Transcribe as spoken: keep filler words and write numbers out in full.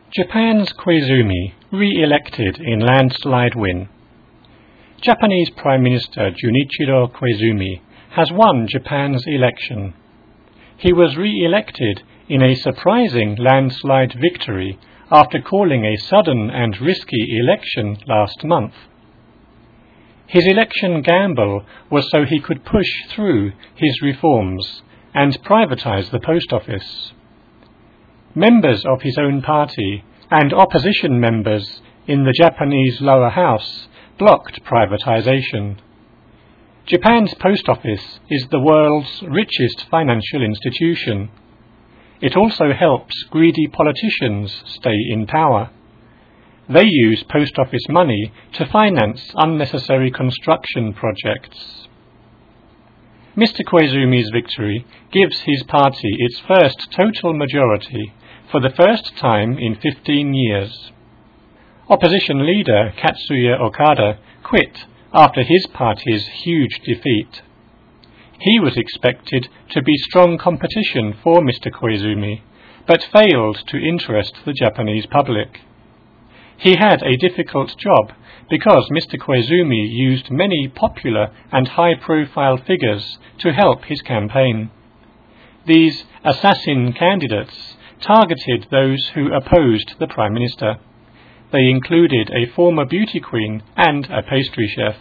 Japan's Koizumi re-elected in landslide win. Japanese Prime Minister Junichiro Koizumi has won Japan's election. He was re-elected in a surprising landslide victory after calling a sudden and risky election last month. His election gamble was so he could push through his reforms and privatize the post office. Members of his own party and opposition members in the Japanese lower house blocked privatization. Japan's post office is the world's richest financial institution. It also helps greedy politicians stay in power. They use post office money to finance unnecessary construction projects. Mister Koizumi's victory gives his party its first total majority for the first time in fifteen years. Opposition leader Katsuya Okada quit after his party's huge defeat. He was expected to be strong competition for Mister Koizumi, but failed to interest the Japanese public. He had a difficult job because Mister Koizumi used many popular and high-profile figures to help his campaign. These assassin candidates targeted those who opposed the Prime Minister. They included a former beauty queen and a pastry chef.